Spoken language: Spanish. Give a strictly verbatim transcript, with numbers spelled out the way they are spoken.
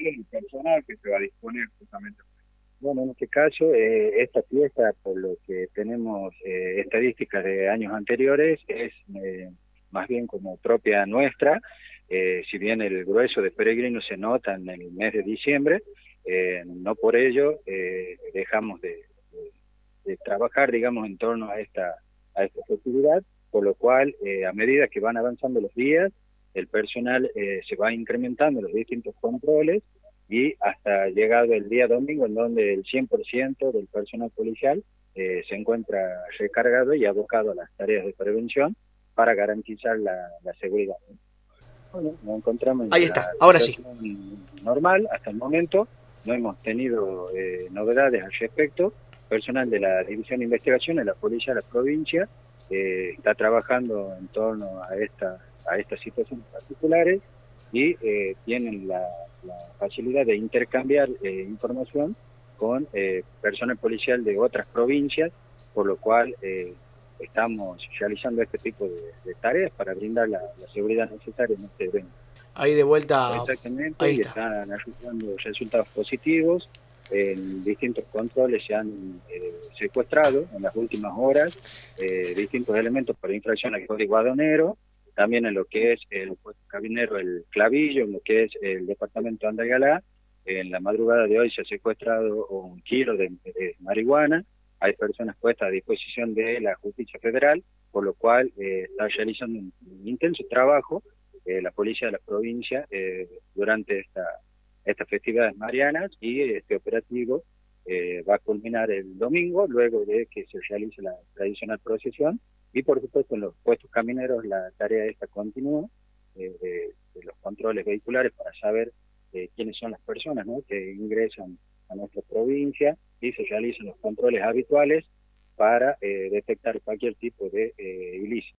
es el personal que se va a disponer justamente? Bueno, en este caso, eh, esta fiesta, por lo que tenemos eh, estadísticas de años anteriores, es eh, más bien como propia nuestra. Eh, si bien el grueso de peregrinos se nota en el mes de diciembre, eh, no por ello eh, dejamos de, de- de trabajar, digamos, en torno a esta, a esta festividad, por lo cual, eh, a medida que van avanzando los días, el personal eh, se va incrementando en los distintos controles y hasta llegado el día domingo en donde el cien por ciento del personal policial eh, se encuentra recargado y abocado a las tareas de prevención para garantizar la, la seguridad. Bueno, nos encontramos Ahí en la está, ahora sí. situación normal hasta el momento, no hemos tenido eh, novedades al respecto. Personal de la División de Investigación de la Policía de la provincia eh, está trabajando en torno a esta a estas situaciones particulares y eh, tienen la, la facilidad de intercambiar eh, información con eh, personal policial de otras provincias, por lo cual eh, estamos realizando este tipo de, de tareas para brindar la, la seguridad necesaria en este evento. Ahí de vuelta. Exactamente, Ahí y está. están registrando resultados positivos. En distintos controles se han eh, secuestrado en las últimas horas eh, distintos elementos por infracción al código aduanero, también en lo que es el puesto cabinero El Clavillo, en lo que es el departamento de Andalgalá. En la madrugada de hoy se ha secuestrado un kilo de, de marihuana. Hay personas puestas a disposición de la justicia federal, por lo cual eh, está realizando un, un intenso trabajo eh, la policía de la provincia eh, durante esta, estas festividades marianas, y este operativo eh, va a culminar el domingo, luego de que se realice la tradicional procesión, y por supuesto en los puestos camineros la tarea esta continúa, eh, de, de los controles vehiculares para saber eh, quiénes son las personas, ¿no?, que ingresan a nuestra provincia, y se realizan los controles habituales para eh, detectar cualquier tipo de eh, ilícito.